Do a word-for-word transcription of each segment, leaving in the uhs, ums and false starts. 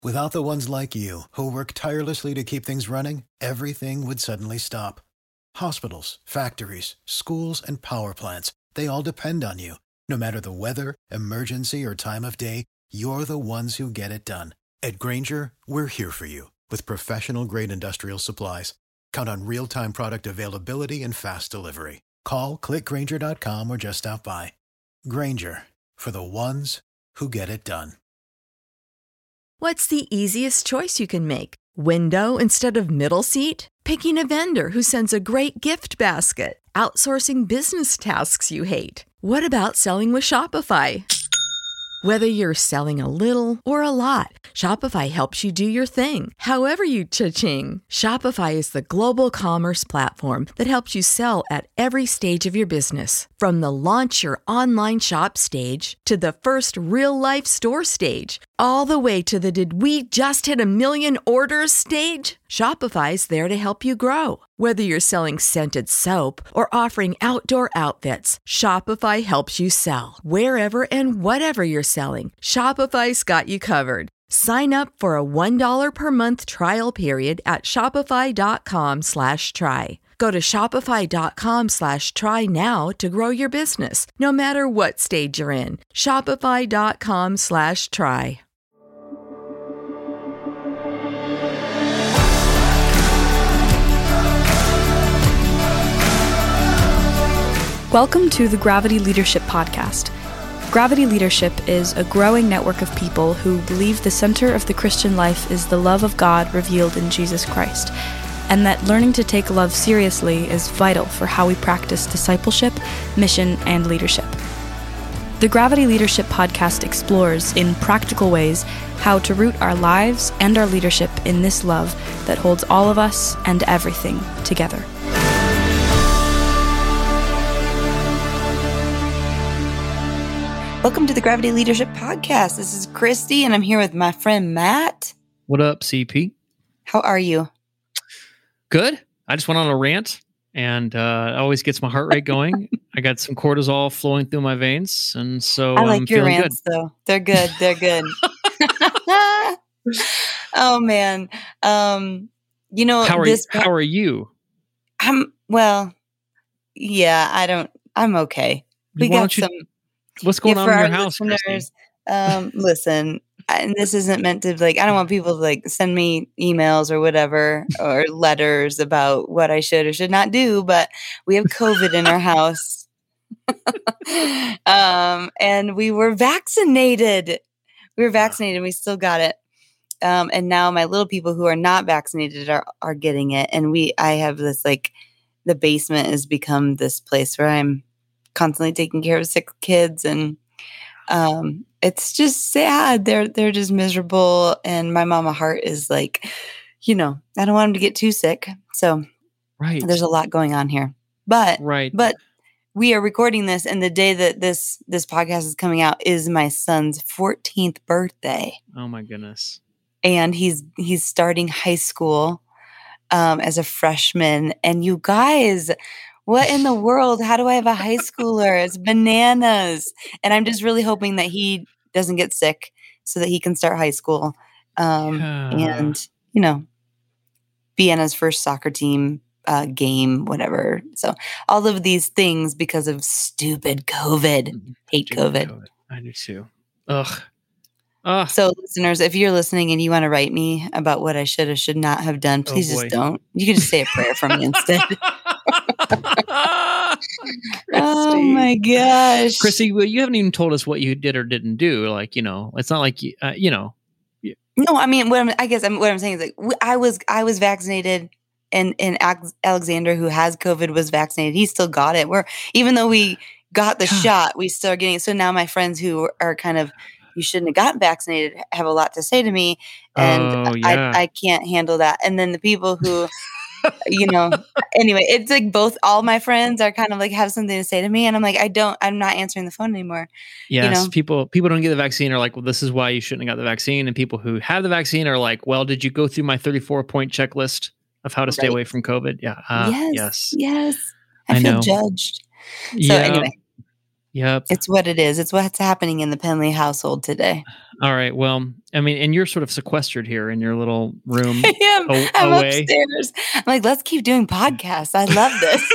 Without the ones like you, who work tirelessly to keep things running, everything would suddenly stop. Hospitals, factories, schools, and power plants, they all depend on you. No matter the weather, emergency, or time of day, you're the ones who get it done. At Grainger, we're here for you with professional-grade industrial supplies. Count on real-time product availability and fast delivery. Call, click Grainger dot com, or just stop by. Grainger, for the ones who get it done. What's the easiest choice you can make? Window instead of middle seat? Picking a vendor who sends a great gift basket? Outsourcing business tasks you hate? What about selling with Shopify? Whether you're selling a little or a lot, Shopify helps you do your thing, however you cha-ching. Shopify is the global commerce platform that helps you sell at every stage of your business. From the launch your online shop stage to the first real-life store stage, all the way to the did we just hit a million orders stage. Shopify's there to help you grow. Whether you're selling scented soap or offering outdoor outfits, Shopify helps you sell. Wherever and whatever you're selling, Shopify's got you covered. Sign up for a one dollar per month trial period at shopify.com slash try. Go to shopify.com slash try now to grow your business, no matter what stage you're in. Shopify.com slash try. Welcome to the Gravity Leadership Podcast. Gravity Leadership is a growing network of people who believe the center of the Christian life is the love of God revealed in Jesus Christ, and that learning to take love seriously is vital for how we practice discipleship, mission, and leadership. The Gravity Leadership Podcast explores, in practical ways, how to root our lives and our leadership in this love that holds all of us and everything together. Welcome to the Gravity Leadership Podcast. This is Christy, and I'm here with my friend Matt. What up, C P? How are you? Good. I just went on a rant, and uh, it always gets my heart rate going. I got some cortisol flowing through my veins, and so I like I'm your feeling rants, good. though. They're good. They're good. Oh man, um, you know How are this. you? How are you? I'm well. Yeah, I don't. I'm okay. We Why got don't you- some. What's going Yeah, on for in your our house, Christy? listeners, um, listen, and this isn't meant to like. I don't want people to like send me emails or whatever or letters about what I should or should not do. But we have COVID in our house, um, and we were vaccinated. We were vaccinated, and we still got it. Um, and now my little people who are not vaccinated are are getting it, and we. I have this like, the basement has become this place where I'm constantly taking care of sick kids, and um it's just sad. They're they're just miserable, and my mama heart is like, you know, I don't want them to get too sick. So Right. there's a lot going on here. But Right. but we are recording this, and the day that this this podcast is coming out is my son's fourteenth birthday. Oh my goodness. And he's he's starting high school um as a freshman. And you guys, what in the world? How do I have a high schooler? It's bananas. And I'm just really hoping that he doesn't get sick so that he can start high school. Um, Yeah. and, you know, be on his first soccer team uh, game, whatever. So all of these things because of stupid COVID. Hate Stupid COVID. I do too. Ugh. Ugh. So listeners, if you're listening and you want to write me about what I should or should not have done, Oh, please just boy. don't. You can just say a prayer for me instead. Oh Christy. my gosh. Christy, well, you haven't even told us what you did or didn't do. Like, you know, it's not like you, uh, you know. No, I mean, what I'm, I guess I'm, what I'm saying is like, w- I was, I was vaccinated, and, and Alex- Alexander, who has COVID, was vaccinated. He still got it. We're, even though we got the shot, we still are getting it. So now my friends who are kind of, you shouldn't have gotten vaccinated, have a lot to say to me. And Oh, yeah. I, I can't handle that. And then the people who, you know, anyway, it's like both, all my friends are kind of like have something to say to me. And I'm like, I don't, I'm not answering the phone anymore. Yes, know? people people don't get the vaccine are like, well, this is why you shouldn't have got the vaccine. And people who have the vaccine are like, well, did you go through my thirty-four point checklist of how to stay Right. away from COVID? Yeah. Uh, yes, yes. yes. I, I feel know. judged. So Yeah. anyway, Yep. It's what it is. It's what's happening in the Penley household today. All right. Well, I mean, and you're sort of sequestered here in your little room. I am. a- I'm away. upstairs. I'm like, let's keep doing podcasts. I love this.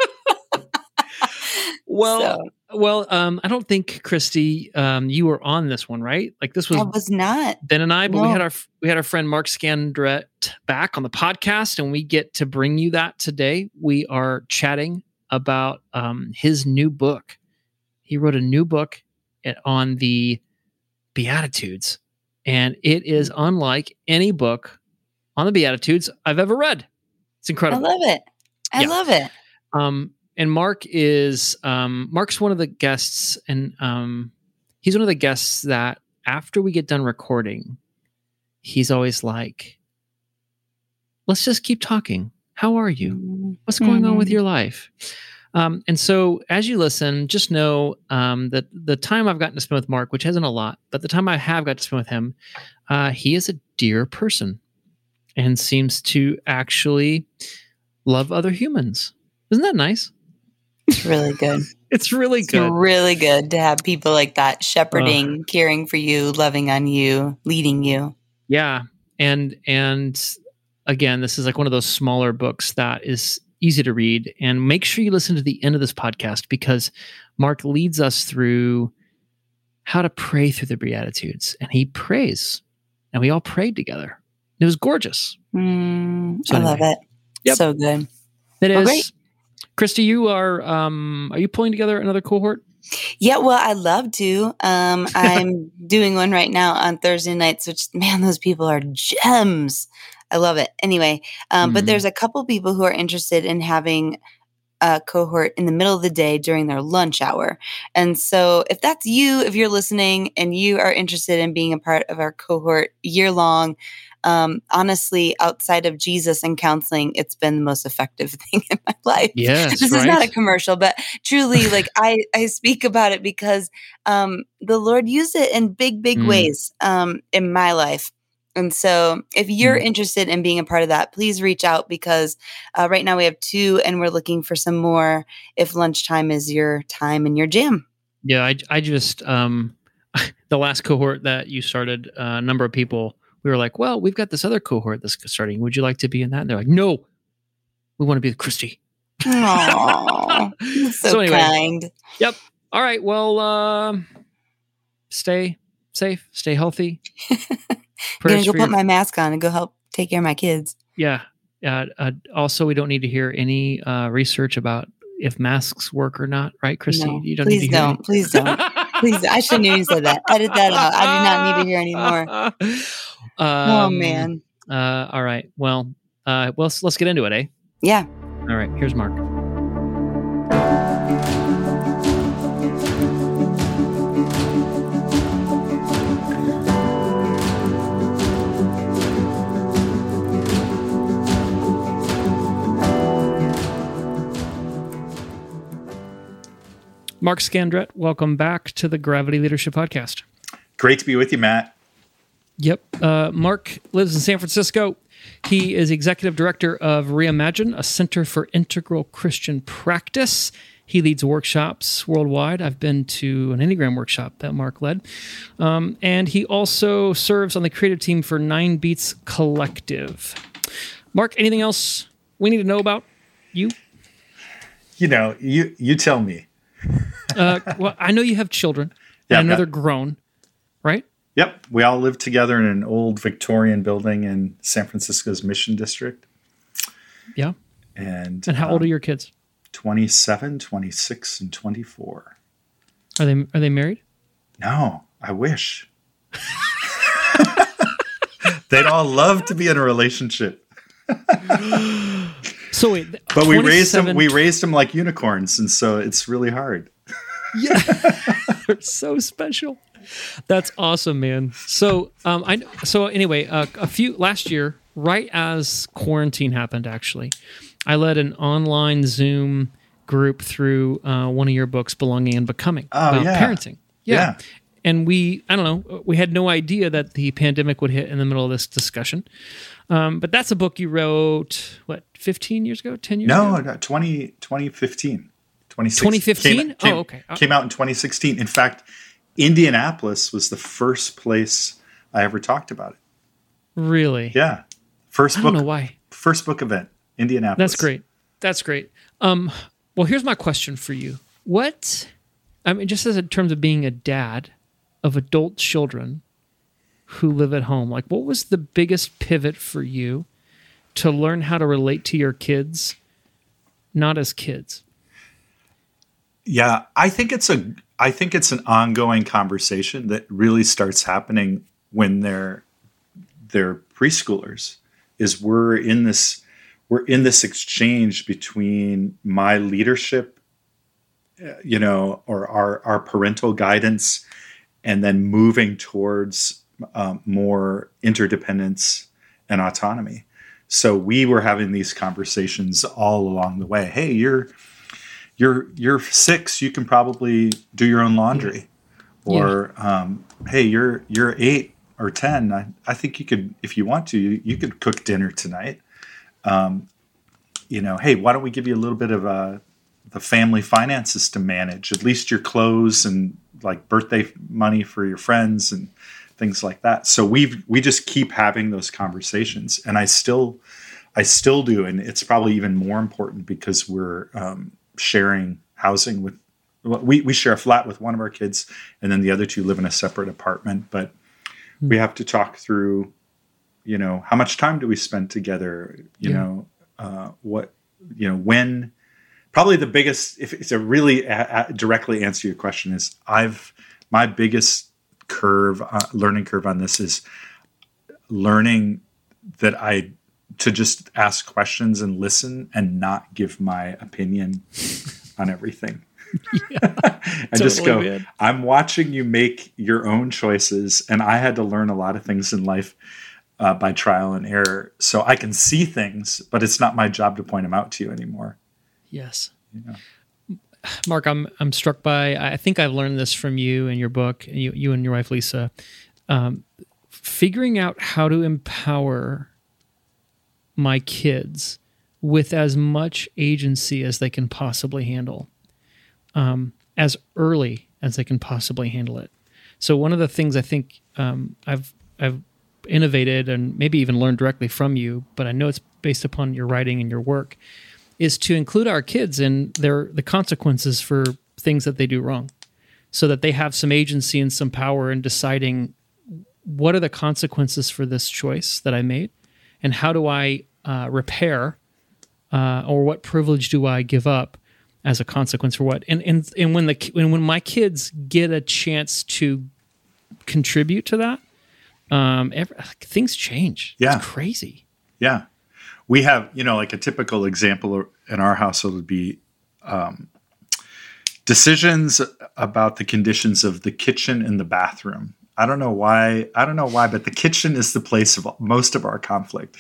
Well, So, well, um, I don't think Christy, um, you were on this one, right? Like this was I was not. Ben and I, but we No. had our we had our friend Mark Scandrett back on the podcast, and we get to bring you that today. We are chatting about um, his new book. He wrote a new book at, on the Beatitudes, and it is unlike any book on the Beatitudes I've ever read. It's I incredible. love it. I Yeah. love it. Um, and Mark is um, Mark's one of the guests, and um, he's one of the guests that after we get done recording, he's always like, "Let's just keep talking. How are you? What's going on with Mhm. your life?" Um, and so, as you listen, just know um, that the time I've gotten to spend with Mark, which hasn't a lot, but the time I have got to spend with him, uh, he is a dear person and seems to actually love other humans. Isn't that nice? It's really good. It's really It's good. really good to have people like that shepherding, caring for you, loving on you, leading you. Yeah. And and again, this is like one of those smaller books that is easy to read. And make sure you listen to the end of this podcast because Mark leads us through how to pray through the Beatitudes. And he prays. And we all prayed together. It was gorgeous. Mm, So I love anyway. it. Yep. So good. It Well, is. great. Christy, you are um are you pulling together another cohort? Yeah, well, I'd love to. Um, I'm doing one right now on Thursday nights, which, man, those people are gems. I love it. Anyway, um, Mhm. but there's a couple people who are interested in having a cohort in the middle of the day during their lunch hour. And so if that's you, if you're listening and you are interested in being a part of our cohort year long, um, honestly, outside of Jesus and counseling, it's been the most effective thing in my life. Yes, This right? is not a commercial, but truly, like I, I speak about it because um, the Lord used it in big, big Mm. ways um, in my life. And so if you're Mm. interested in being a part of that, please reach out because uh, right now we have two and we're looking for some more if lunchtime is your time and your jam. Yeah, I, I just um, the last cohort that you started, a uh, number of people, we were like, well, we've got this other cohort that's starting. Would you like to be in that? And they're like, no, we want to be with Christy. Aww, so, So anyway. kind. Yep. All right. Well, uh, stay safe, stay healthy. I'm Prayers going to go for put your- my mask on and go help take care of my kids. Yeah. Uh, uh, also, we don't need to hear any uh, research about if masks work or not, right, Christy? No, you don't please need to hear don't. Please don't. Please, I shouldn't have even said that. Edit that out. I do not need to hear anymore. Um, Oh, man. Uh, all right. Well, uh, well, let's, let's get into it, eh? Yeah. All right. Here's Mark. Mark Scandrett, welcome back to the Gravity Leadership Podcast. Great to be with you, Matt. Yep. Uh, Mark lives in San Francisco. He is executive director of Reimagine, a center for integral Christian practice. He leads workshops worldwide. I've been to an Enneagram workshop that Mark led. Um, and he also serves on the creative team for Nine Beats Collective. Mark, anything else we need to know about you? You know, you you tell me. Uh, well, I know you have children. Yeah, and I know yeah. they're grown, right? Yep, we all live together in an old Victorian building in San Francisco's Mission District. Yeah. And, And how old um, are your kids? twenty-seven, twenty-six, and twenty-four. Are they are they married? No, I wish. They'd all love to be in a relationship. So wait, But we raised them twenty-seven we raised them like unicorns, and so it's really hard. Yeah, they're so special. That's awesome, man. So, um, I so anyway, uh, a few last year, right as quarantine happened, actually, I led an online Zoom group through uh, one of your books, Belonging and Becoming, Oh, about yeah. parenting. Yeah. Yeah. And we, I don't know, we had no idea that the pandemic would hit in the middle of this discussion. Um, but that's a book you wrote, what, fifteen years ago, ten years No, ago? no twenty, twenty fifteen. twenty fifteen? Came, oh, okay. Came out in twenty sixteen. In fact, Indianapolis was the first place I ever talked about it. Really? Yeah. First I book. don't know why. First book event, Indianapolis. That's great. That's great. Um, well, here's my question for you. What, I mean, just as in terms of being a dad of adult children who live at home, like what was the biggest pivot for you to learn how to relate to your kids, not as kids? Yeah, I think it's a, I think it's an ongoing conversation that really starts happening when they're, they're preschoolers. Is we're in this, we're in this exchange between my leadership, you know, or our, our parental guidance, and then moving towards um, more interdependence and autonomy. So we were having these conversations all along the way. Hey, you're, you're, you're six, you can probably do your own laundry. Yeah. Or, yeah. um, hey, you're, you're eight or ten. I, I think you could, if you want to, you, you could cook dinner tonight. Um, you know, hey, why don't we give you a little bit of uh, the family finances to manage, at least your clothes and like birthday money for your friends and things like that. So we've, we just keep having those conversations, and I still, I still do. And it's probably even more important because we're um, sharing housing with, we, we share a flat with one of our kids, and then the other two live in a separate apartment. But we have to talk through, you know, how much time do we spend together? You yeah. know, uh, what, you know, when, probably the biggest, if it's a really a, a directly answer your question is I've, my biggest curve, uh, learning curve on this is learning that I, to just ask questions and listen and not give my opinion on everything. Yeah, and totally, just go, man. I'm watching you make your own choices, and I had to learn a lot of things in life uh, by trial and error. So I can see things, but it's not my job to point them out to you anymore. Yes. Yeah. Mark, I'm I'm struck by, I think I've learned this from you and your book, and you, you and your wife, Lisa, um, figuring out how to empower my kids with as much agency as they can possibly handle. Um, as early as they can possibly handle it. So one of the things I think um, I've I've innovated and maybe even learned directly from you, but I know it's based upon your writing and your work, is to include our kids in their the consequences for things that they do wrong, so that they have some agency and some power in deciding what are the consequences for this choice that I made, and how do I uh, repair, uh, or what privilege do I give up as a consequence for what? And and and when the when when my kids get a chance to contribute to that, um, every, things change. Yeah, it's crazy. Yeah, we have, you know, like a typical example in our household would be um, decisions about the conditions of the kitchen and the bathroom. I don't know why. I don't know why, but the kitchen is the place of most of our conflict,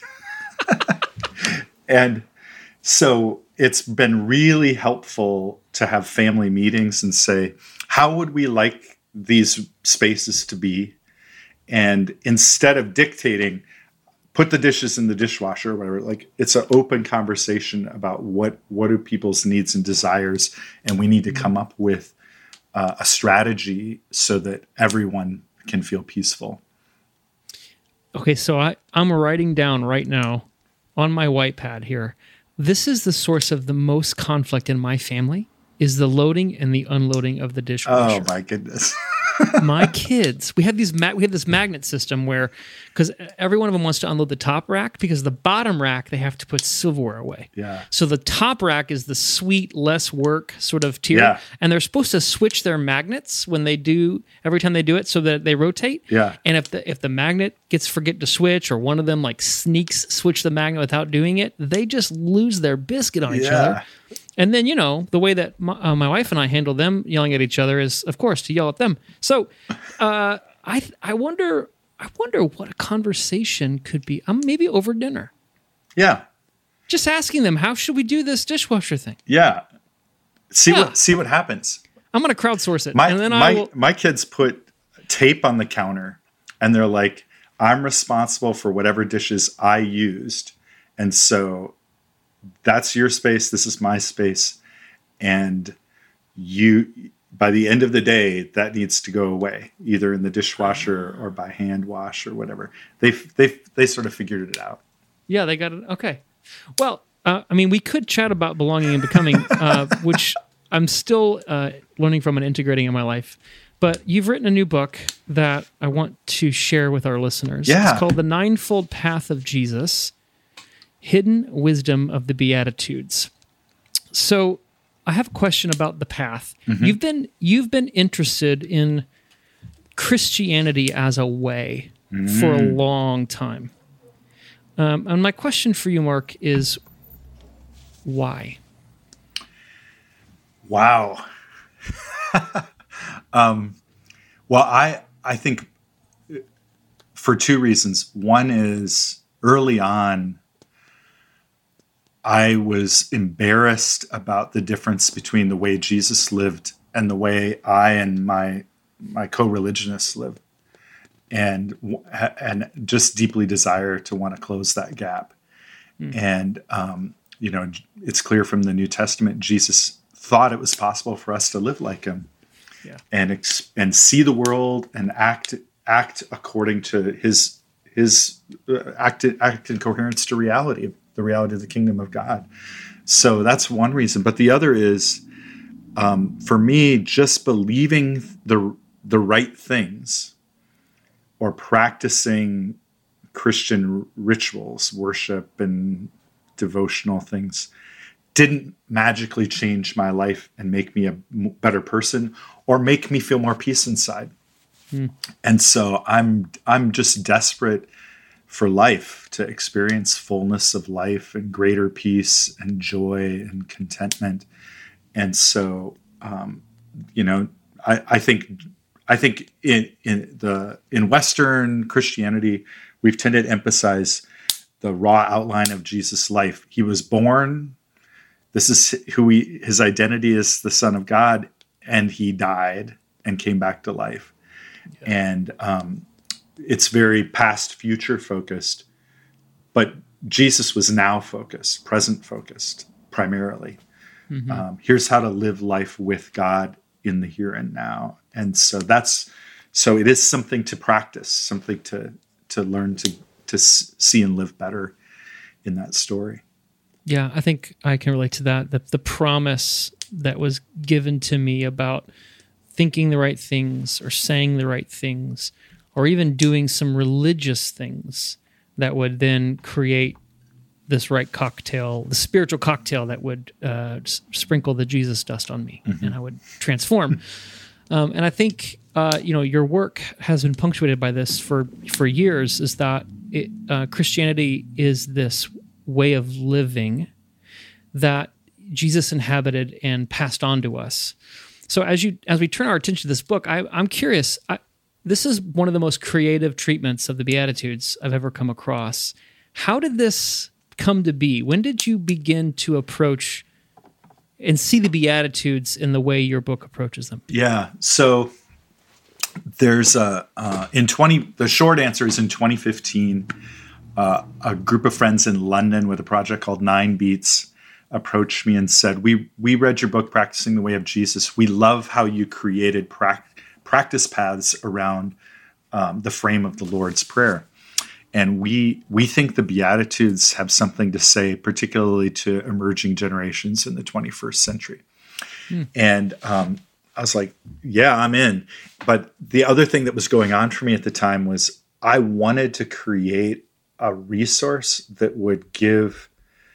and so it's been really helpful to have family meetings and say, how would we like these spaces to be? And instead of dictating, put the dishes in the dishwasher or whatever, like it's an open conversation about what, what are people's needs and desires. And we need to come up with uh, a strategy so that everyone can feel peaceful. Okay. So I, I'm writing down right now on my white pad here, this is the source of the most conflict in my family, is the loading and the unloading of the dishwasher. Oh my goodness. My kids, we have these ma- we have this magnet system where, because every one of them wants to unload the top rack, because the bottom rack they have to put silverware away. Yeah. So the top rack is the sweet, less work sort of tier, yeah. and they're supposed to switch their magnets when they do every time they do it, so that they rotate. Yeah. And if the if the magnet gets forget to switch, or one of them like sneaks switch the magnet without doing it, they just lose their biscuit on each yeah. other. And then, you know, the way that my, uh, my wife and I handle them yelling at each other is, of course, to yell at them. So uh, I I wonder I wonder what a conversation could be. Um, maybe over dinner. Yeah. Just asking them, how should we do this dishwasher thing? Yeah. See yeah. what see what happens. I'm going to crowdsource it. My, and then my, I will... my kids put tape on the counter, and they're like, I'm responsible for whatever dishes I used. And so that's your space. This is my space. And you by the end of the day, that needs to go away, either in the dishwasher or by hand wash or whatever. They they they sort of figured it out. Yeah, they got it. Okay. Well, uh, I mean, we could chat about belonging and becoming, uh, which I'm still uh, learning from and integrating in my life. But you've written a new book that I want to share with our listeners. Yeah. It's called The Ninefold Path of Jesus, Hidden Wisdom of the Beatitudes. So I have a question about the path. Mm-hmm. You've been you've been interested in Christianity as a way mm. for a long time. Um, and my question for you, Mark, is why? Wow. um, well, I I think for two reasons. One is early on, I was embarrassed about the difference between the way Jesus lived and the way I and my my co-religionists lived, and and just deeply desire to want to close that gap. Mm. And um, you know, it's clear from the New Testament, Jesus thought it was possible for us to live like him, yeah. and ex- and see the world and act act according to his his uh, act act in coherence to reality. The reality of the kingdom of God. So that's one reason. But the other is, um, for me, just believing the the right things or practicing Christian rituals, worship and devotional things, didn't magically change my life and make me a better person or make me feel more peace inside. Hmm. And so I'm I'm just desperate for life, to experience fullness of life and greater peace and joy and contentment. And so, um, you know, I, I think, I think in, in the, in Western Christianity, we've tended to emphasize the raw outline of Jesus' life. He was born. This is who he, his identity is the Son of God, and he died and came back to life. Yeah. And, um, it's very past future focused, but Jesus was now focused, present focused primarily. Mm-hmm. Um, here's how to live life with God in the here and now. And so that's, so it is something to practice, something to, to learn to, to see and live better in that story. Yeah, I think I can relate to that. The, the promise that was given to me about thinking the right things or saying the right things, or even doing some religious things that would then create this right cocktail, the spiritual cocktail that would uh, s- sprinkle the Jesus dust on me, mm-hmm. and I would transform. um, and I think uh, you know your work has been punctuated by this for for years. Is that it, uh, Christianity is this way of living that Jesus inhabited and passed on to us. So as you as we turn our attention to this book, I, I'm curious. I, This is one of the most creative treatments of the Beatitudes I've ever come across. How did this come to be? When did you begin to approach and see the Beatitudes in the way your book approaches them? Yeah. So there's a, uh, in twenty, the short answer is in twenty fifteen, uh, a group of friends in London with a project called Nine Beats approached me and said, we, we read your book, Practicing the Way of Jesus. We love how you created practice practice paths around um, the frame of the Lord's Prayer. And we we think the Beatitudes have something to say, particularly to emerging generations in the twenty-first century. Hmm. And um, I was like, yeah, I'm in. But the other thing that was going on for me at the time was I wanted to create a resource that would give,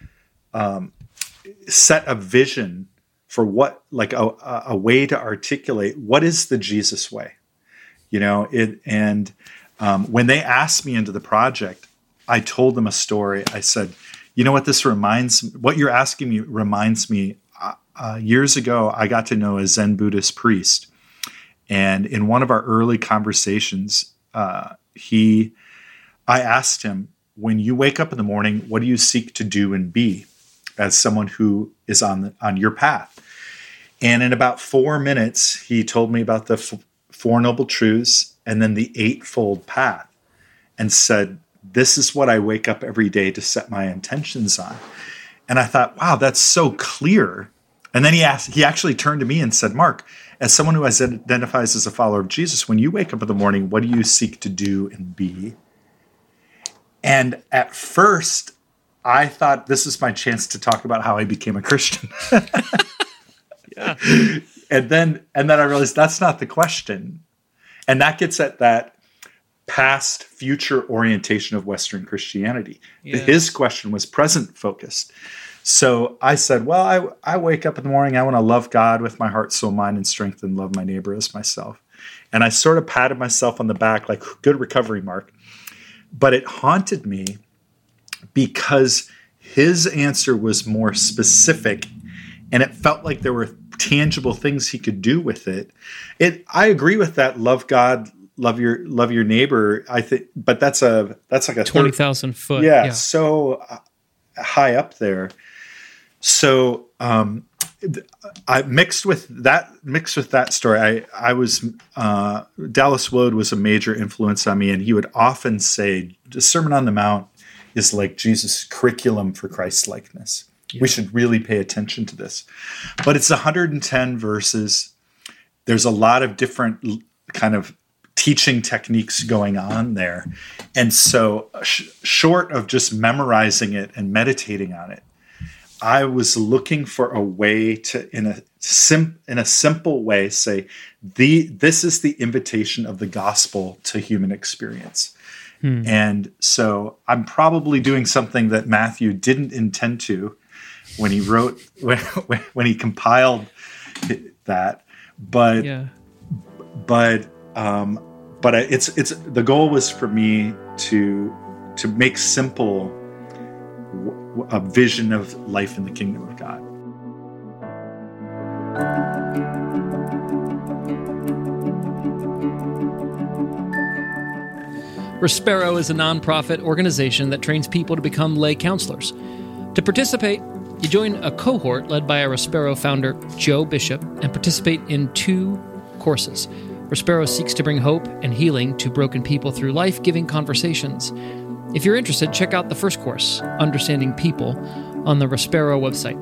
um, set a vision for what, like a, a way to articulate what is the Jesus way, you know, it, and um, when they asked me into the project, I told them a story. I said, you know what, this reminds, what you're asking me reminds me, uh, uh, years ago, I got to know a Zen Buddhist priest. And in one of our early conversations, uh, he, I asked him, when you wake up in the morning, what do you seek to do and be as someone who is on the, on your path? And in about four minutes, he told me about the f- Four Noble Truths and then the Eightfold Path, and said, this is what I wake up every day to set my intentions on. And I thought, wow, that's so clear. And then he asked, he actually turned to me and said, Mark, as someone who identifies as a follower of Jesus, when you wake up in the morning, what do you seek to do and be? And at first, I thought this is my chance to talk about how I became a Christian. Yeah. And then, and then I realized that's not the question. And that gets at that past future orientation of Western Christianity. Yes. His question was present focused. So I said, well, I, I wake up in the morning, I want to love God with my heart, soul, mind, and strength, and love my neighbor as myself. And I sort of patted myself on the back like, good recovery, Mark. But it haunted me because his answer was more specific, and it felt like there were tangible things he could do with it. It I agree with that. Love God, love your love your neighbor. I think, but that's a that's like a twenty thousand foot. Yeah, yeah, so high up there. So um, I mixed with that mixed with that story. I I was uh, Dallas Willard was a major influence on me, and he would often say, "The Sermon on the Mount is like Jesus' curriculum for Christ-likeness. Yeah. We should really pay attention to this." But it's one hundred ten verses. There's a lot of different kind of teaching techniques going on there. And so sh- short of just memorizing it and meditating on it, I was looking for a way to, in a sim- in a simple way, say, the this is the invitation of the gospel to human experience. Hmm. And so I'm probably doing something that Matthew didn't intend to when he wrote, when, when he compiled that. But, yeah. but, um, but it's, it's, the goal was for me to, to make simple a vision of life in the kingdom of God. Respero is a nonprofit organization that trains people to become lay counselors. To participate, you join a cohort led by a Respero founder, Joe Bishop, and participate in two courses. Respero seeks to bring hope and healing to broken people through life-giving conversations. If you're interested, check out the first course, Understanding People, on the Respero website.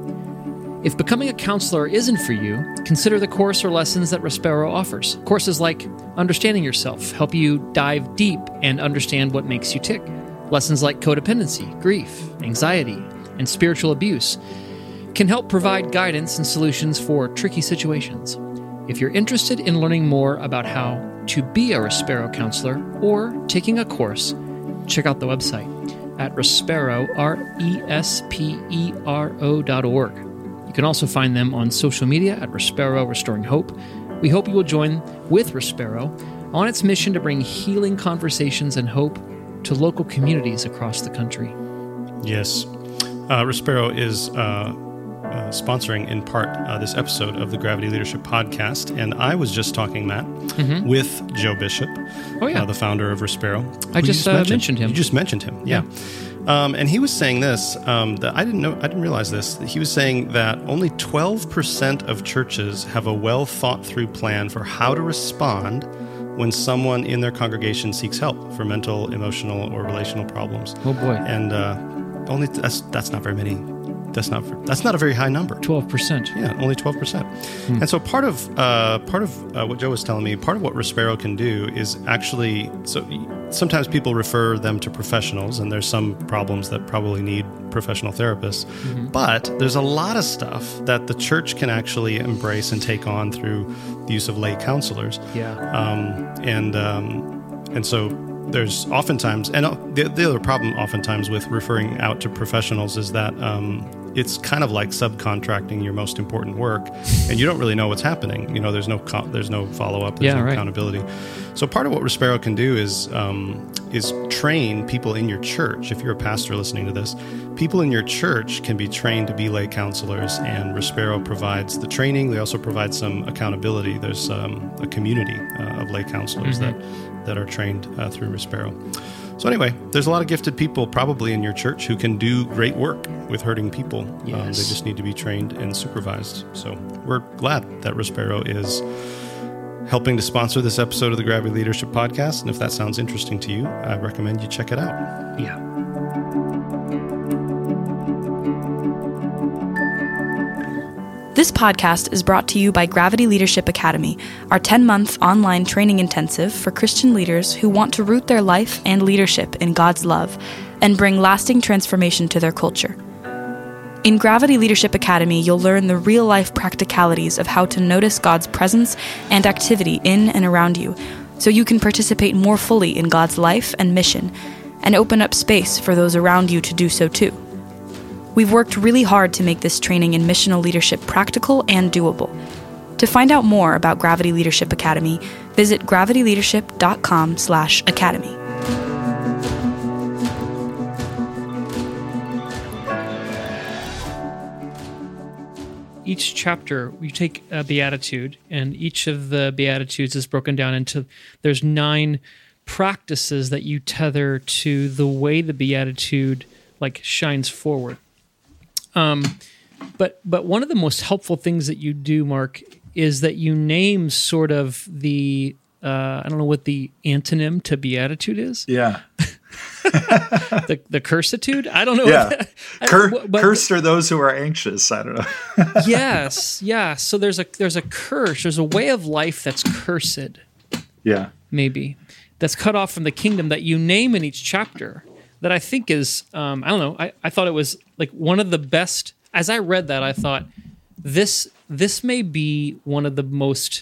If becoming a counselor isn't for you, consider the course or lessons that Respero offers. Courses like Understanding Yourself help you dive deep and understand what makes you tick. Lessons like codependency, grief, anxiety, and spiritual abuse can help provide guidance and solutions for tricky situations. If you're interested in learning more about how to be a Respero counselor or taking a course, check out the website at Respero, R E S P E R O dot org. You can also find them on social media at Respero Restoring Hope. We hope you will join with Respero on its mission to bring healing conversations and hope to local communities across the country. Yes. Uh, Respero is uh, uh, sponsoring in part uh, this episode of the Gravity Leadership Podcast, and I was just talking, Matt, mm-hmm. with Joe Bishop, oh, yeah. uh, the founder of Respero. I just, just uh, mentioned. mentioned him. You just mentioned him, yeah. yeah. Um, and he was saying this, um, that I didn't know, I didn't realize this. He was saying that only twelve percent of churches have a well thought through plan for how to respond when someone in their congregation seeks help for mental, emotional, or relational problems. Oh boy! And uh, only that's that's not very many. That's not that's not a very high number. Twelve percent. Yeah, only twelve percent. Hmm. And so part of uh, part of uh, what Joe was telling me, part of what Respero can do is actually so. Sometimes people refer them to professionals, and there's some problems that probably need professional therapists. Mm-hmm. But there's a lot of stuff that the church can actually embrace and take on through the use of lay counselors. Yeah. Um, and um, and so there's oftentimes, and the, the other problem oftentimes with referring out to professionals is that um, it's kind of like subcontracting your most important work, and you don't really know what's happening. You know, there's no co- there's no follow up, there's yeah, no right. accountability. So part of what Respero can do is um, is train people in your church. If you're a pastor listening to this, people in your church can be trained to be lay counselors, and Respero provides the training. They also provide some accountability. There's um, a community uh, of lay counselors mm-hmm. that that are trained uh, through Respero. So anyway, there's a lot of gifted people probably in your church who can do great work with hurting people. Yes. Um, they just need to be trained and supervised. So we're glad that Respero is helping to sponsor this episode of the Gravity Leadership Podcast. And if that sounds interesting to you, I recommend you check it out. Yeah. This podcast is brought to you by Gravity Leadership Academy, our ten-month online training intensive for Christian leaders who want to root their life and leadership in God's love and bring lasting transformation to their culture. In Gravity Leadership Academy, you'll learn the real-life practicalities of how to notice God's presence and activity in and around you, so you can participate more fully in God's life and mission, and open up space for those around you to do so too. We've worked really hard to make this training in missional leadership practical and doable. To find out more about Gravity Leadership Academy, visit gravityleadership.com slash academy. Each chapter, you take a beatitude, and each of the beatitudes is broken down into, there's nine practices that you tether to the way the beatitude like shines forward. Um, but but one of the most helpful things that you do, Mark, is that you name sort of the, uh, I don't know what the antonym to beatitude is. Yeah. the the cursitude? I don't know. Yeah. What that, Cur- I, but, cursed are those who are anxious. I don't know. Yes. Yeah. So there's a there's a curse. There's a way of life that's cursed. Yeah. Maybe. That's cut off from the kingdom that you name in each chapter. That I think is, um, I don't know, I, I thought it was like one of the best, as I read that, I thought, this this may be one of the most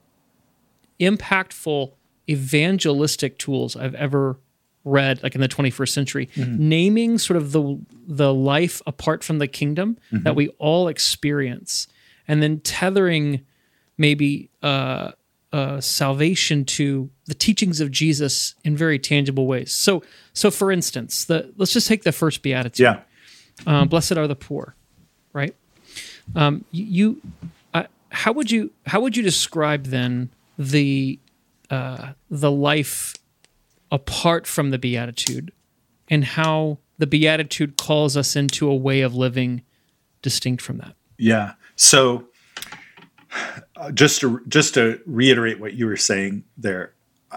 impactful evangelistic tools I've ever read, like in the twenty-first century, mm-hmm. naming sort of the the life apart from the kingdom mm-hmm. that we all experience, and then tethering maybe uh, uh, salvation to the teachings of Jesus in very tangible ways. So, so for instance, the let's just take the first beatitude. Yeah. Um, Blessed are the poor, right? Um, you, you uh, how would you how would you describe then the uh, the life apart from the beatitude, and how the beatitude calls us into a way of living distinct from that? Yeah. So, uh, just to just to reiterate what you were saying there,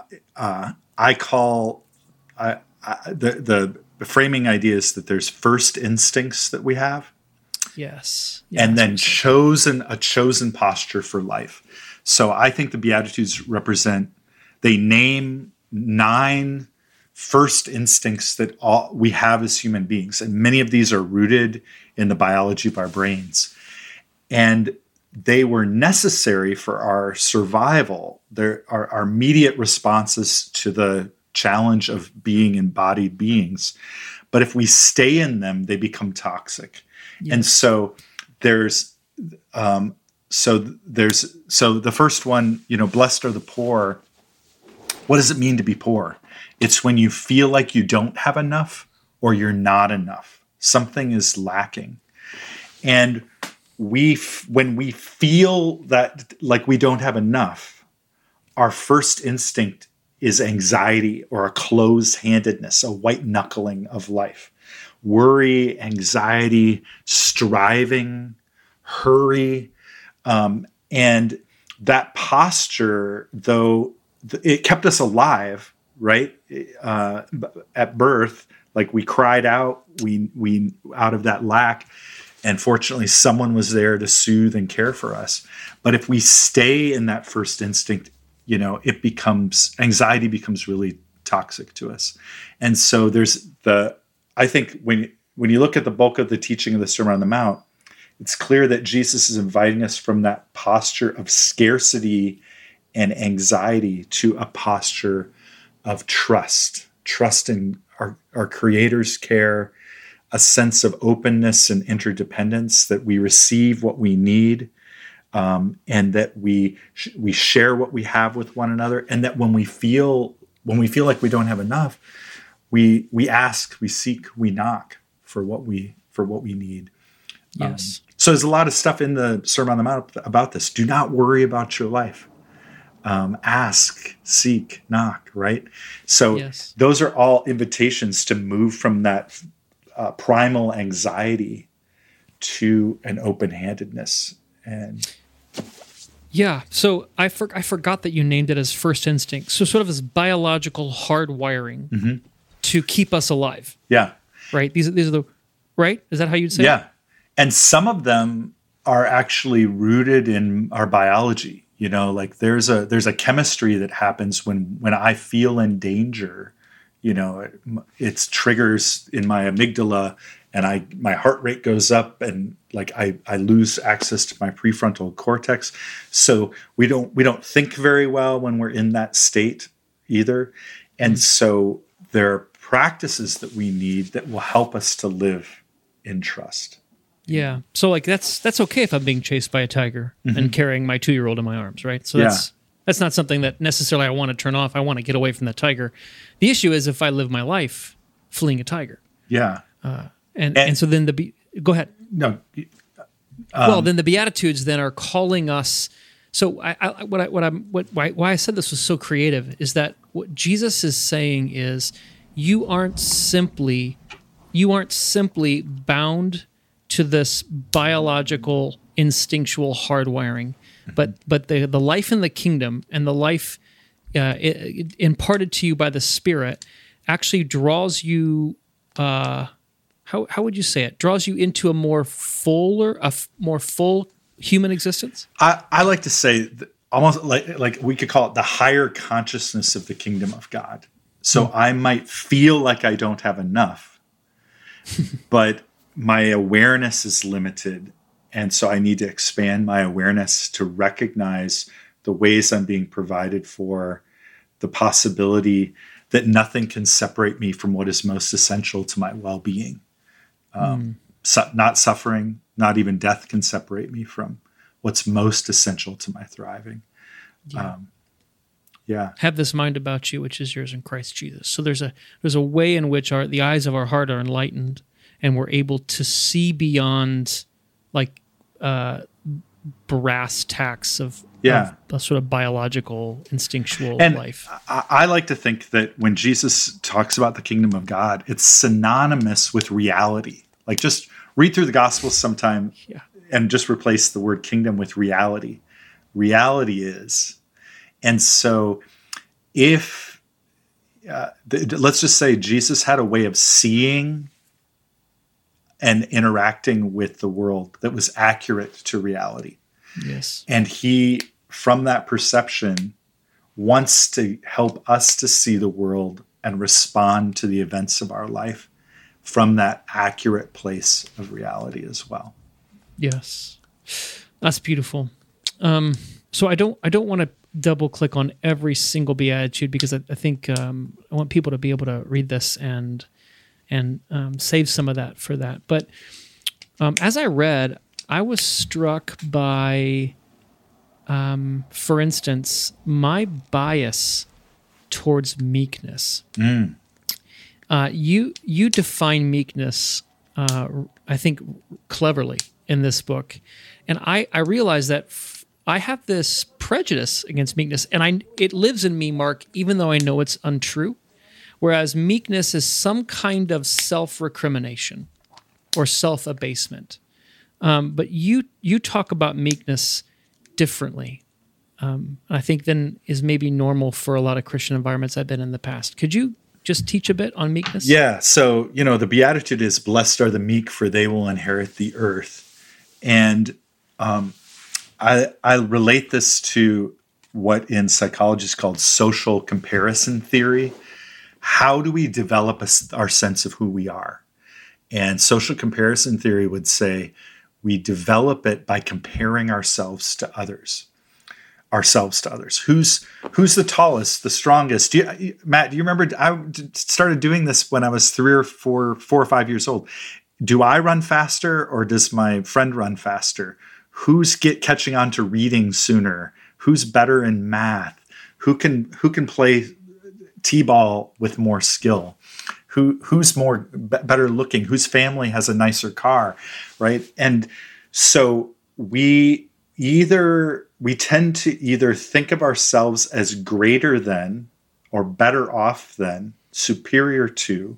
uh, I call I, I, the the framing idea is that there's first instincts that we have. Yes. Yeah, and then chosen a chosen posture for life. So I think the Beatitudes represent, they name nine first instincts that all we have as human beings. And many of these are rooted in the biology of our brains. And they were necessary for our survival. They're our, our immediate responses to the challenge of being embodied beings. But if we stay in them, they become toxic. Yes. And so there's, um, so there's, so the first one, you know, blessed are the poor. What does it mean to be poor? It's when you feel like you don't have enough or you're not enough. Something is lacking. And we, when we feel that like we don't have enough, our first instinct is anxiety or a closed-handedness, a white knuckling of life. Worry, anxiety, striving, hurry. Um, and that posture, though, it kept us alive, right? Uh, at birth, like we cried out, we we out of that lack. And fortunately, someone was there to soothe and care for us. But if we stay in that first instinct, you know, it becomes, anxiety becomes really toxic to us. And so there's the, I think when when you look at the bulk of the teaching of the Sermon on the Mount, it's clear that Jesus is inviting us from that posture of scarcity and anxiety to a posture of trust, trust in our, our Creator's care, a sense of openness and interdependence, that we receive what we need, um, and that we sh- we share what we have with one another, and that when we feel when we feel like we don't have enough, we we ask, we seek, we knock for what we for what we need. Yes. Um, so there's a lot of stuff in the Sermon on the Mount about this. Do not worry about your life. Um, ask, seek, knock, right? So yes. Those are all invitations to move from that uh, primal anxiety to an open-handedness. And yeah, so I, for, I forgot that you named it as first instinct. So sort of as biological hardwiring mm-hmm. to keep us alive. Yeah. Right? These, these are the, right? Is that how you'd say yeah. it? And some of them are actually rooted in our biology. You know, like there's a there's a chemistry that happens when when I feel in danger. You know, it, it's triggers in my amygdala, and I my heart rate goes up, and like I, I lose access to my prefrontal cortex. So we don't we don't think very well when we're in that state either. And so there are practices that we need that will help us to live in trust. Yeah. So like that's that's okay if I'm being chased by a tiger mm-hmm. and carrying my two-year-old in my arms, right? So that's yeah. that's not something that necessarily I want to turn off. I want to get away from that tiger. The issue is if I live my life fleeing a tiger. Yeah. Uh, and, and and so then the be- go ahead. No. Um, well, then the Beatitudes then are calling us. So I, I what I what I'm what why, why I said this was so creative is that what Jesus is saying is you aren't simply you aren't simply bound to this biological instinctual hardwiring, but but the the life in the kingdom and the life uh, it, imparted to you by the Spirit actually draws you. Uh, how how would you say it? Draws you into a more fuller, a f- more full human existence. I, I like to say almost like like we could call it the higher consciousness of the kingdom of God. So mm-hmm. I might feel like I don't have enough, but my awareness is limited. And so I need to expand my awareness to recognize the ways I'm being provided for, the possibility that nothing can separate me from what is most essential to my well-being. Um, mm. su- not suffering, not even death can separate me from what's most essential to my thriving. Yeah. Um, yeah. Have this mind about you, which is yours in Christ Jesus. So there's a there's a way in which our the eyes of our heart are enlightened, and we're able to see beyond like uh, brass tacks of, yeah. of a sort of biological, instinctual and life. I, I like to think that when Jesus talks about the kingdom of God, it's synonymous with reality. Like just read through the Gospels sometime yeah. and just replace the word kingdom with reality. Reality is. And so if, uh, th- let's just say Jesus had a way of seeing and interacting with the world that was accurate to reality. Yes. And he, from that perception, wants to help us to see the world and respond to the events of our life from that accurate place of reality as well. Yes. That's beautiful. Um, so I don't I don't want to double click on every single beatitude because I, I think um, I want people to be able to read this and and um, save some of that for that. But um, as I read, I was struck by, um, for instance, my bias towards meekness. Mm. Uh, you you define meekness, uh, I think, cleverly in this book, and I I realize that f- I have this prejudice against meekness, and I it lives in me, Mark, even though I know it's untrue. Whereas meekness is some kind of self-recrimination or self-abasement. Um, but you you talk about meekness differently. Um, I think than is maybe normal for a lot of Christian environments I've been in the past. Could you just teach a bit on meekness? Yeah. So, you know, the Beatitude is blessed are the meek, for they will inherit the earth. And um, I, I relate this to what in psychology is called social comparison theory. How do we develop a, our sense of who we are? And social comparison theory would say we develop it by comparing ourselves to others. ourselves to others. Who's who's the tallest, the strongest? Do you, Matt, do you remember? I started doing this when I was three or four, four or five years old. Do I run faster, or does my friend run faster? Who's get catching on to reading sooner? Who's better in math? Who can who can play t-ball with more skill? Who who's more b- better looking? Whose family has a nicer car, right? And so we either we tend to either think of ourselves as greater than, or better off than, superior to,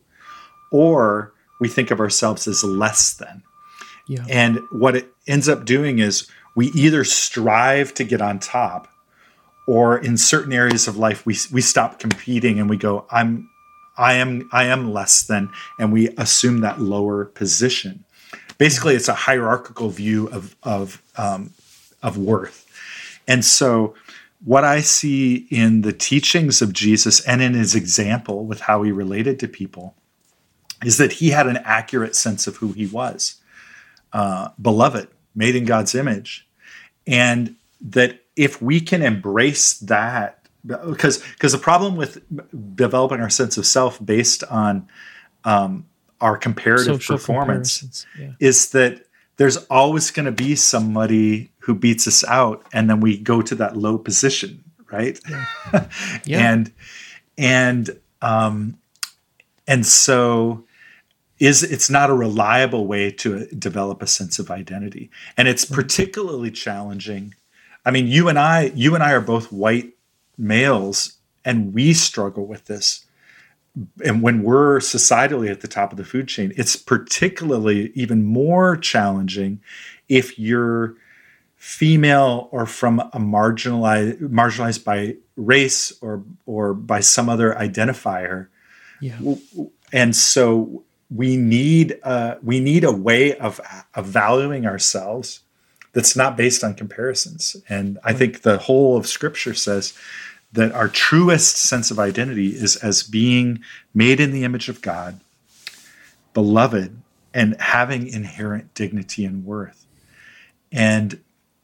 or we think of ourselves as less than. Yeah. And what it ends up doing is we either strive to get on top, or in certain areas of life we we stop competing and we go, I'm I am I am less than, and we assume that lower position. Basically, it's a hierarchical view of of um, of worth. And so what I see in the teachings of Jesus and in his example with how he related to people is that he had an accurate sense of who he was, uh, beloved, made in God's image. And that if we can embrace that, because because the problem with developing our sense of self based on um, our comparative Social performance yeah. is that there's always going to be somebody who beats us out, and then we go to that low position, right? Yeah. Yeah. and and um, and so is it's not a reliable way to develop a sense of identity, and it's particularly challenging. I mean, you and I, you and I are both white males, and we struggle with this. And when we're societally at the top of the food chain, it's particularly even more challenging if you're female or from a marginalized, marginalized by race or or by some other identifier. Yeah. And so we need uh, we need a way of, of valuing ourselves that's not based on comparisons. And I think the whole of Scripture says that our truest sense of identity is as being made in the image of God, beloved, and having inherent dignity and worth. And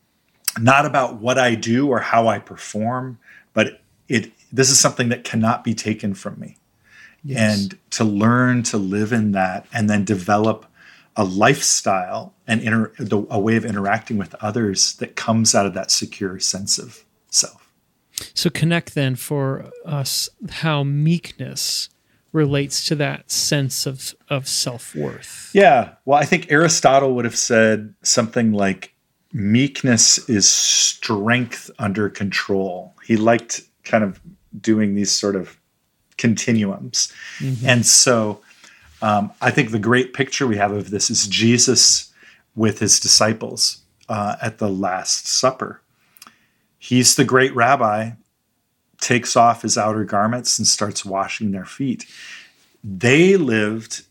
not about what I do or how I perform, but it this is something that cannot be taken from me. Yes. And to learn to live in that and then develop a lifestyle and inter- a way of interacting with others that comes out of that secure sense of self. So connect then for us how meekness relates to that sense of, of self-worth. Yeah. Well, I think Aristotle would have said something like meekness is strength under control. He liked kind of doing these sort of continuums. Mm-hmm. And so um, I think the great picture we have of this is Jesus with his disciples uh, at the Last Supper. He's the great rabbi, takes off his outer garments and starts washing their feet. They lived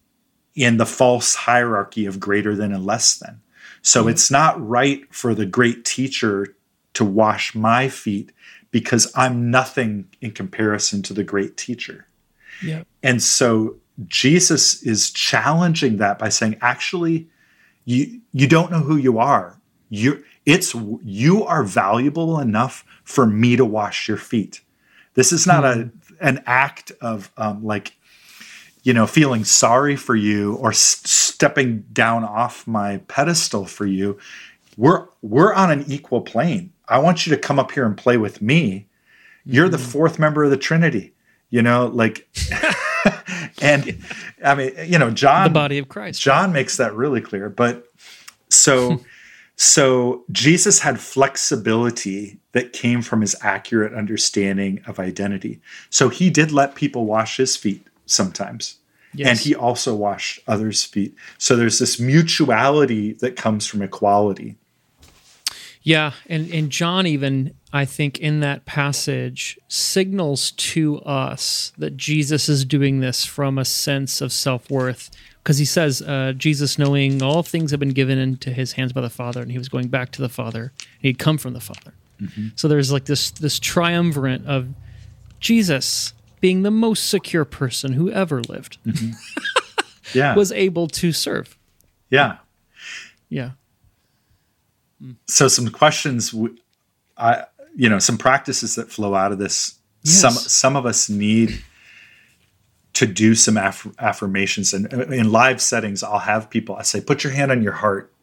in the false hierarchy of greater than and less than. So mm-hmm. it's not right for the great teacher to wash my feet because I'm nothing in comparison to the great teacher. Yeah. And so Jesus is challenging that by saying, actually, you you don't know who you are. You it's you are valuable enough for me to wash your feet. This is not mm. a an act of um, like, you know, feeling sorry for you or s- stepping down off my pedestal for you. We're we're on an equal plane. I want you to come up here and play with me. You're mm-hmm. the fourth member of the Trinity, you know, like, and I mean, you know, John, the body of Christ. John makes that really clear. But so, so Jesus had flexibility that came from his accurate understanding of identity. So he did let people wash his feet sometimes. Yes. And he also washed others' feet. So there's this mutuality that comes from equality. Yeah, and, and John even, I think, in that passage, signals to us that Jesus is doing this from a sense of self-worth, because he says, uh, Jesus, knowing all things have been given into his hands by the Father, and he was going back to the Father, and he'd come from the Father. Mm-hmm. So there's like this this triumvirate of Jesus being the most secure person who ever lived, mm-hmm. yeah, was able to serve. Yeah. Yeah. So some questions, I, you know, some practices that flow out of this. Yes. Some some of us need to do some aff- affirmations, and in live settings, I'll have people. I say, put your hand on your heart.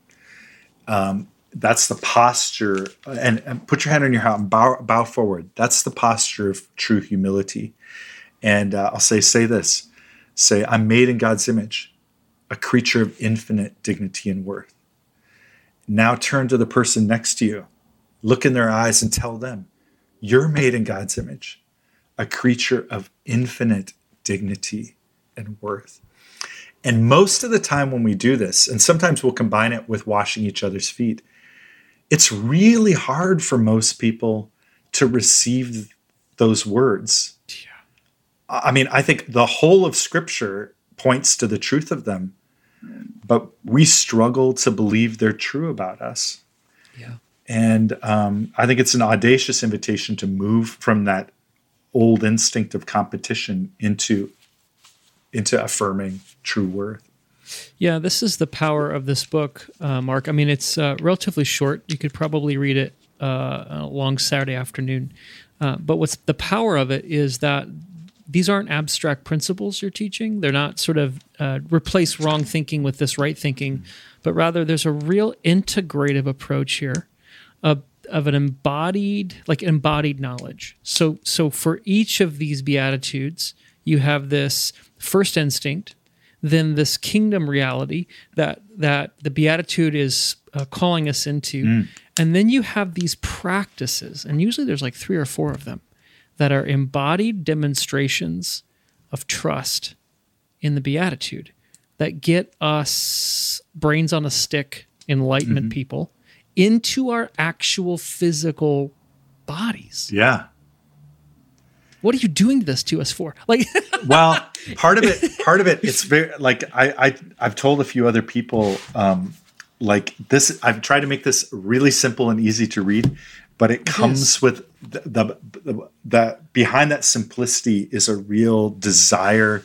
Um, that's the posture, and, and put your hand on your heart and bow, bow forward. That's the posture of true humility. And uh, I'll say, say this: say, I'm made in God's image, a creature of infinite dignity and worth. Now turn to the person next to you, look in their eyes and tell them, you're made in God's image, a creature of infinite dignity and worth. And most of the time when we do this, and sometimes we'll combine it with washing each other's feet, it's really hard for most people to receive those words. Yeah. I mean, I think the whole of Scripture points to the truth of them. but we struggle to believe they're true about us. Yeah. And um, I think it's an audacious invitation to move from that old instinct of competition into into affirming true worth. Yeah, this is the power of this book, uh, Mark. I mean, it's uh, relatively short. You could probably read it uh, a long Saturday afternoon. Uh, but what's the power of it is that these aren't abstract principles you're teaching. They're not sort of uh, replace wrong thinking with this right thinking, but rather there's a real integrative approach here of, of an embodied, like embodied knowledge. So, so for each of these Beatitudes, you have this first instinct, then this kingdom reality that that the Beatitude is uh, calling us into, mm. and then you have these practices, and usually there's like three or four of them, that are embodied demonstrations of trust in the Beatitude that get us brains on a stick, enlightenment mm-hmm. people, into our actual physical bodies. Yeah. What are you doing this to us for? Like, well, part of it, part of it, it's very like I, I I've told a few other people, um, like this. I've tried to make this really simple and easy to read, but it comes yes. with the, the, the the behind that simplicity is a real desire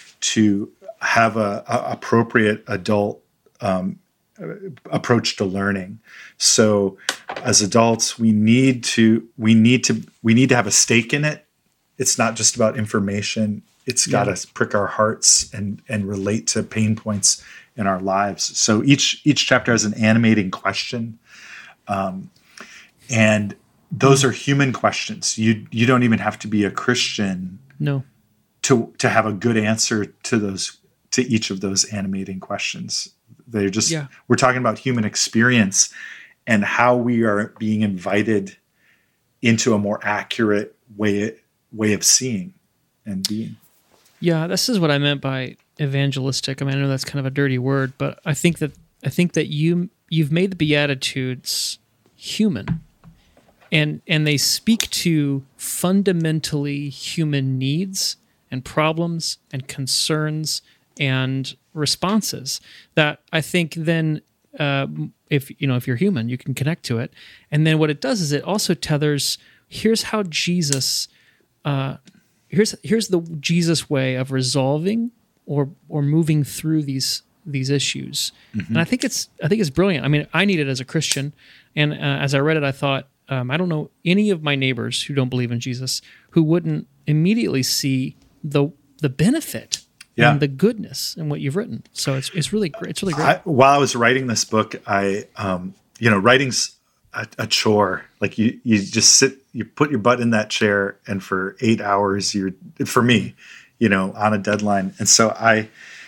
to have a, a appropriate adult um, approach to learning. So, as adults, we need to we need to we need to have a stake in it. It's not just about information. It's got to yeah. prick our hearts and and relate to pain points in our lives. So each each chapter has an animating question, um, and those are human questions. You you don't even have to be a Christian no to to have a good answer to those to each of those animating questions. They're just yeah. we're talking about human experience and how we are being invited into a more accurate way way of seeing and being. Yeah, this is what I meant by evangelistic. I mean, I know that's kind of a dirty word, but I think that I think that you you've made the Beatitudes human, and and they speak to fundamentally human needs and problems and concerns and responses that I think then uh, if you know if you're human, you can connect to it. And then what it does is it also tethers. Here's how Jesus. Uh, here's here's the Jesus way of resolving or or moving through these these issues, mm-hmm. and I think it's I think it's brilliant. I mean, I need it as a Christian, and uh, as I read it, I thought um, I don't know any of my neighbors who don't believe in Jesus who wouldn't immediately see the the benefit yeah. and the goodness in what you've written. So it's it's really great. It's really great. I, while I was writing this book, I um, you know writing's a, a chore. Like you you just sit. You put your butt in that chair, and for eight hours, you're for me, you know, on a deadline. And so I,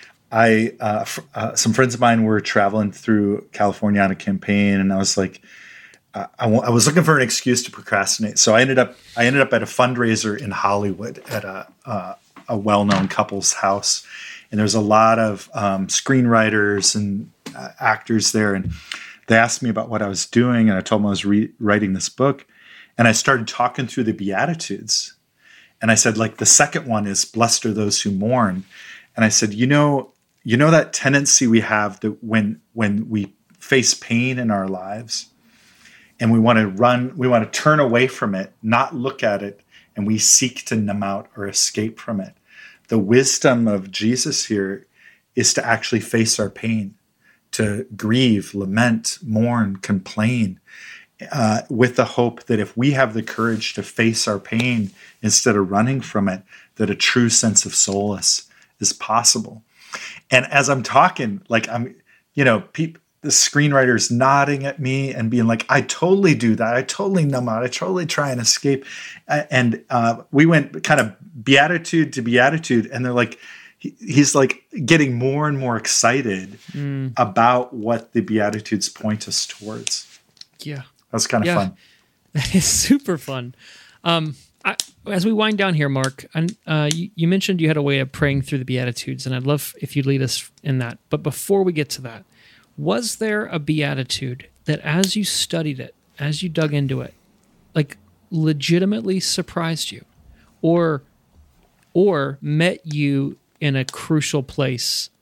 I, uh, f- uh, some friends of mine were traveling through California on a campaign, and I was like, uh, I, w- I was looking for an excuse to procrastinate. So I ended up, I ended up at a fundraiser in Hollywood at a uh, a well-known couple's house, and there's a lot of um, screenwriters and uh, actors there, and they asked me about what I was doing, and I told them I was re- writing this book. And I started talking through the Beatitudes. And I said, like, the second one is blessed are those who mourn. And I said, you know, you know that tendency we have that when when we face pain in our lives and we want to run, we want to turn away from it, not look at it, and we seek to numb out or escape from it. The wisdom of Jesus here is to actually face our pain, to grieve, lament, mourn, complain, Uh, with the hope that if we have the courage to face our pain instead of running from it, that a true sense of solace is possible. And as I'm talking, like I'm, you know, pe- the screenwriter's nodding at me and being like, I totally do that. I totally numb out. I totally try and escape. Uh, and uh, we went kind of beatitude to beatitude. And they're like, he, he's like getting more and more excited mm. about what the Beatitudes point us towards. Yeah. That's kind of yeah, fun. That is super fun. Um, I, as we wind down here, Mark, uh, you, you mentioned you had a way of praying through the Beatitudes, and I'd love if you'd lead us in that. But before we get to that, was there a Beatitude that as you studied it, as you dug into it, like legitimately surprised you or, or met you in a crucial place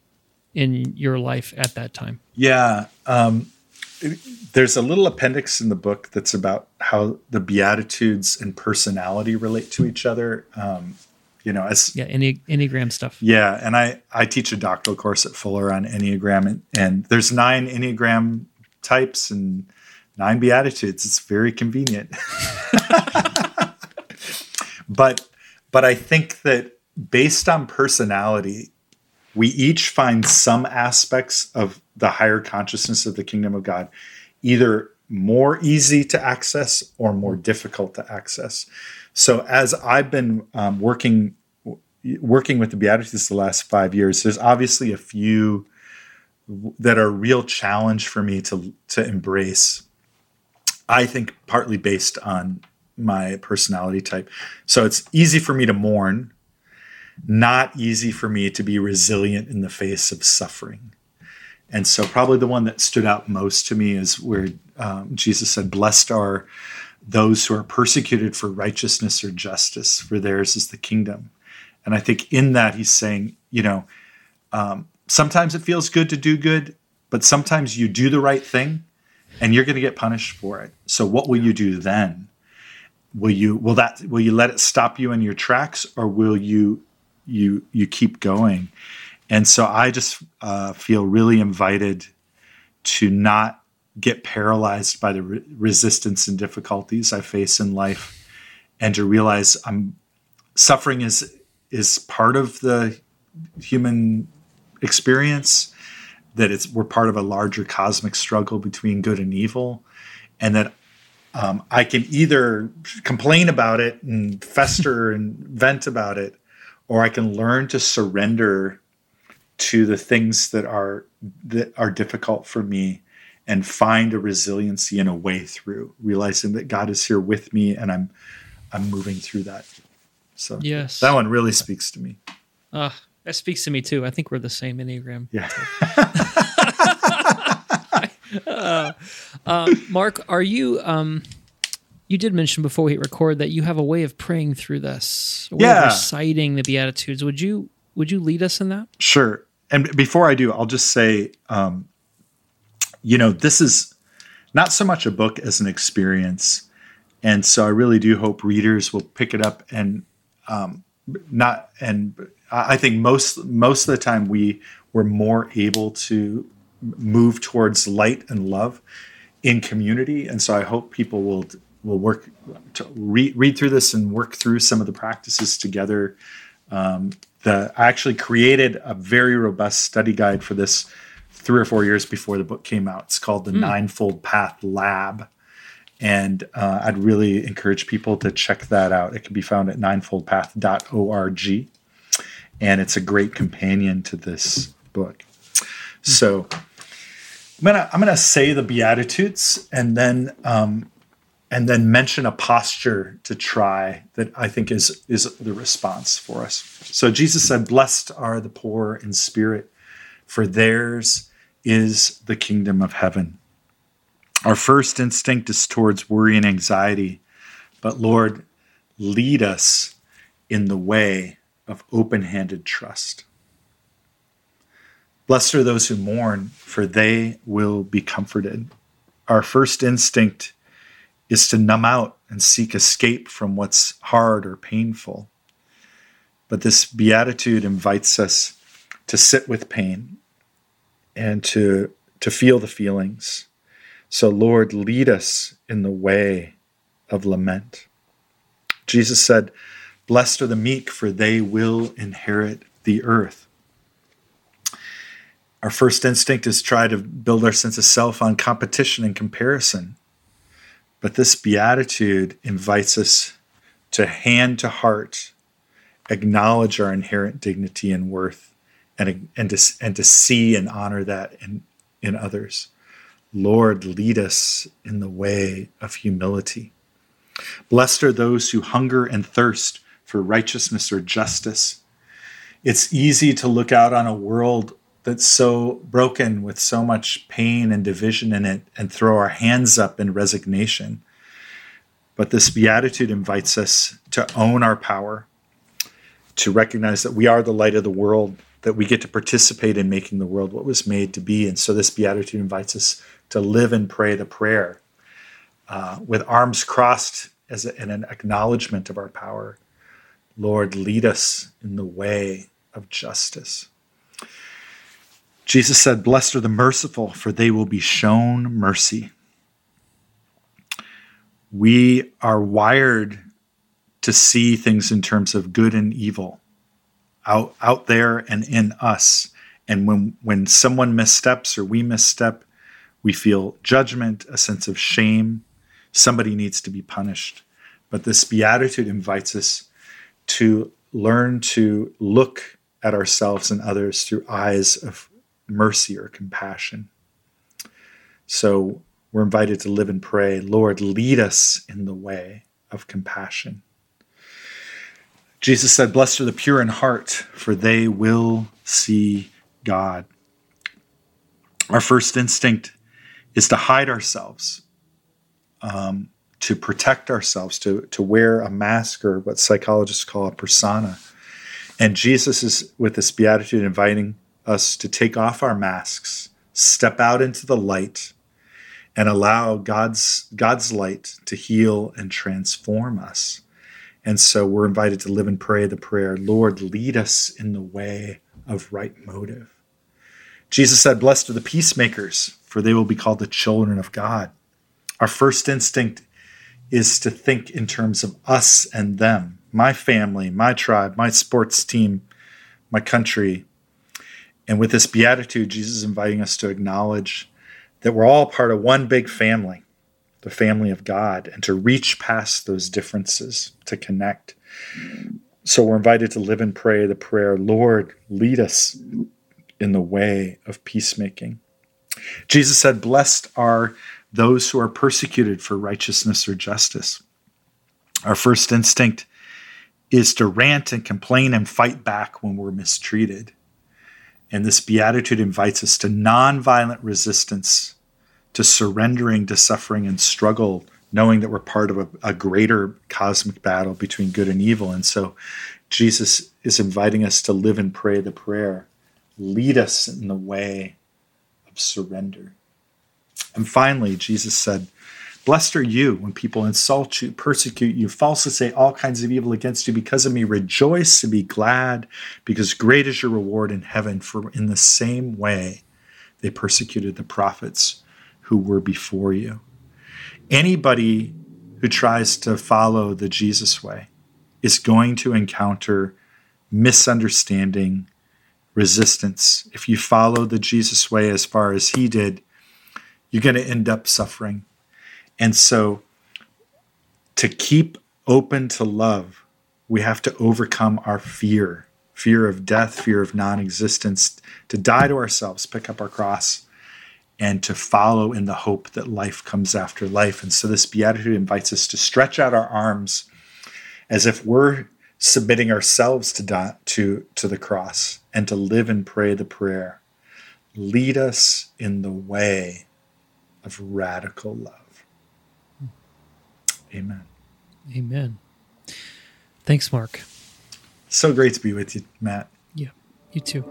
in your life at that time? Yeah. Um, there's a little appendix in the book that's about how the Beatitudes and personality relate to each other. Um, you know, as yeah, Enne- Enneagram stuff. Yeah, and I, I teach a doctoral course at Fuller on Enneagram, and, and there's nine Enneagram types and nine Beatitudes. It's very convenient. but but I think that based on personality, we each find some aspects of the higher consciousness of the kingdom of God either more easy to access or more difficult to access. So as I've been um, working working with the Beatitudes the last five years, there's obviously a few that are a real challenge for me to to embrace. I think partly based on my personality type. So it's easy for me to mourn, not easy for me to be resilient in the face of suffering. And so probably the one that stood out most to me is where um, Jesus said, blessed are those who are persecuted for righteousness or justice, for theirs is the kingdom. And I think in that he's saying, you know, um, sometimes it feels good to do good, but sometimes you do the right thing and you're going to get punished for it. So what will you do then? Will you will that will you let it stop you in your tracks, or will you you you keep going? And so I just uh, feel really invited to not get paralyzed by the re- resistance and difficulties I face in life, and to realize I'm suffering is is part of the human experience, that it's we're part of a larger cosmic struggle between good and evil, and that um, I can either complain about it and fester and vent about it, or I can learn to surrender to the things that are that are difficult for me and find a resiliency and a way through, realizing that God is here with me and I'm I'm moving through that. So yes, that one really speaks to me. Uh, that speaks to me too. I think we're the same Enneagram. Yeah. uh, uh, Mark, are you, um, you did mention before we hit record that you have a way of praying through this, a way yeah. of reciting the Beatitudes. Would you, would you lead us in that? Sure. And before I do, I'll just say, um, you know, this is not so much a book as an experience. And so I really do hope readers will pick it up and um, not, and I think most, most of the time we were more able to move towards light and love in community. And so I hope people will, will work to read, read through this and work through some of the practices together. Um, the, I actually created a very robust study guide for this three or four years before the book came out. It's called the mm. Ninefold Path Lab. And uh, I'd really encourage people to check that out. It can be found at ninefold path dot org. And it's a great companion to this book. So I'm gonna I'm gonna say the Beatitudes and then um, and then mention a posture to try that I think is is the response for us. So Jesus said, "Blessed are the poor in spirit, for theirs is the kingdom of heaven." Our first instinct is towards worry and anxiety, but Lord, lead us in the way of open-handed trust. Blessed are those who mourn, for they will be comforted. Our first instinct is to numb out and seek escape from what's hard or painful. But this beatitude invites us to sit with pain and to, to feel the feelings. So, Lord, lead us in the way of lament. Jesus said, "Blessed are the meek, for they will inherit the earth." Our first instinct is to try to build our sense of self on competition and comparison. But this beatitude invites us to hand to heart, acknowledge our inherent dignity and worth, and, and, to, and to see and honor that in, in others. Lord, lead us in the way of humility. Blessed are those who hunger and thirst for righteousness or justice. It's easy to look out on a world that's so broken with so much pain and division in it and throw our hands up in resignation. But this beatitude invites us to own our power, to recognize that we are the light of the world, that we get to participate in making the world what was made to be. And so this beatitude invites us to live and pray the prayer uh, with arms crossed as a, in an acknowledgement of our power. Lord, lead us in the way of justice. Jesus said, blessed are the merciful, for they will be shown mercy. We are wired to see things in terms of good and evil out, out there and in us. And when, when someone missteps or we misstep, we feel judgment, a sense of shame. Somebody needs to be punished. But this beatitude invites us to learn to look at ourselves and others through eyes of mercy or compassion. So we're invited to live and pray, Lord, lead us in the way of compassion. Jesus said, blessed are the pure in heart, for they will see God. Our first instinct is to hide ourselves, um, to protect ourselves, to, to wear a mask, or what psychologists call a persona. And Jesus is, with this beatitude, inviting us to take off our masks, step out into the light, and allow God's, God's light to heal and transform us. And so we're invited to live and pray the prayer, Lord, lead us in the way of right motive. Jesus said, blessed are the peacemakers, for they will be called the children of God. Our first instinct is to think in terms of us and them, my family, my tribe, my sports team, my country. And with this beatitude, Jesus is inviting us to acknowledge that we're all part of one big family, the family of God, and to reach past those differences, to connect. So we're invited to live and pray the prayer, Lord, lead us in the way of peacemaking. Jesus said, blessed are those who are persecuted for righteousness or justice. Our first instinct is to rant and complain and fight back when we're mistreated. And this beatitude invites us to nonviolent resistance, to surrendering to suffering and struggle, knowing that we're part of a, a greater cosmic battle between good and evil. And so Jesus is inviting us to live and pray the prayer, lead us in the way of surrender. And finally, Jesus said, blessed are you when people insult you, persecute you, falsely say all kinds of evil against you because of me. Rejoice and be glad, because great is your reward in heaven. For in the same way they persecuted the prophets who were before you. Anybody who tries to follow the Jesus way is going to encounter misunderstanding, resistance. If you follow the Jesus way as far as he did, you're going to end up suffering. And so to keep open to love, we have to overcome our fear, fear of death, fear of non-existence, to die to ourselves, pick up our cross, and to follow in the hope that life comes after life. And so this beatitude invites us to stretch out our arms as if we're submitting ourselves to, die, to, to the cross, and to live and pray the prayer, lead us in the way of radical love. Amen. Amen. Thanks, Mark. So great to be with you, Matt. Yeah, you too.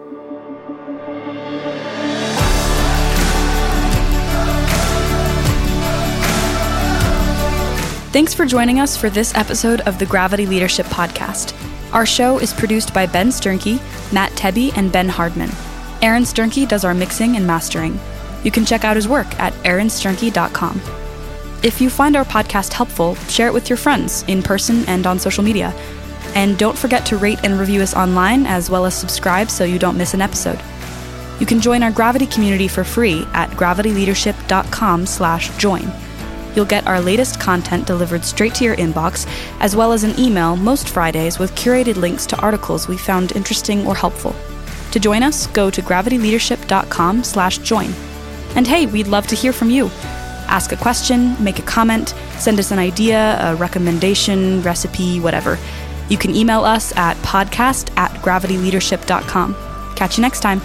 Thanks for joining us for this episode of the Gravity Leadership Podcast. Our show is produced by Ben Sternke, Matt Tebbe, and Ben Hardman. Aaron Sternke does our mixing and mastering. You can check out his work at aaron sternke dot com. If you find our podcast helpful, share it with your friends in person and on social media. And don't forget to rate and review us online, as well as subscribe so you don't miss an episode. You can join our Gravity community for free at gravity leadership dot com slash join. You'll get our latest content delivered straight to your inbox, as well as an email most Fridays with curated links to articles we found interesting or helpful. To join us, go to gravity leadership dot com slash join. And hey, we'd love to hear from you. Ask a question, make a comment, send us an idea, a recommendation, recipe, whatever. You can email us at podcast at gravity leadership dot com. Catch you next time.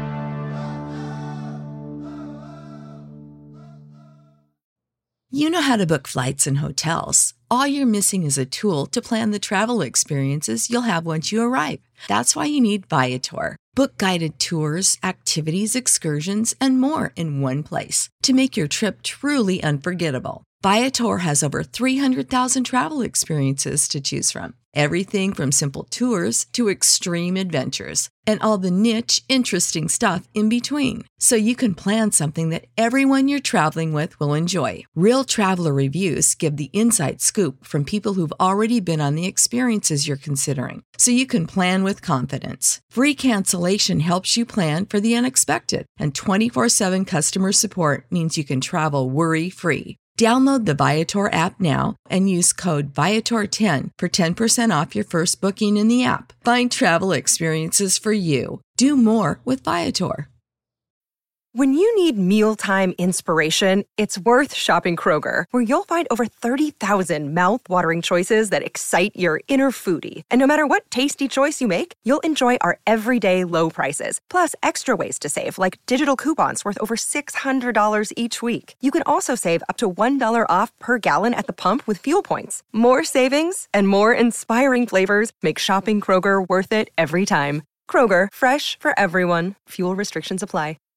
You know how how to book flights and hotels. All you're missing is a tool to plan the travel experiences you'll have once you arrive. That's why you need Viator. Book guided tours, activities, excursions, and more in one place to make your trip truly unforgettable. Viator has over three hundred thousand travel experiences to choose from. Everything from simple tours to extreme adventures and all the niche, interesting stuff in between. So you can plan something that everyone you're traveling with will enjoy. Real traveler reviews give the inside scoop from people who've already been on the experiences you're considering. So you can plan with confidence. Free cancellation helps you plan for the unexpected. And twenty-four seven customer support means you can travel worry-free. Download the Viator app now and use code Viator ten for ten percent off your first booking in the app. Find travel experiences for you. Do more with Viator. When you need mealtime inspiration, it's worth shopping Kroger, where you'll find over thirty thousand mouth-watering choices that excite your inner foodie. And no matter what tasty choice you make, you'll enjoy our everyday low prices, plus extra ways to save, like digital coupons worth over six hundred dollars each week. You can also save up to one dollar off per gallon at the pump with fuel points. More savings and more inspiring flavors make shopping Kroger worth it every time. Kroger, fresh for everyone. Fuel restrictions apply.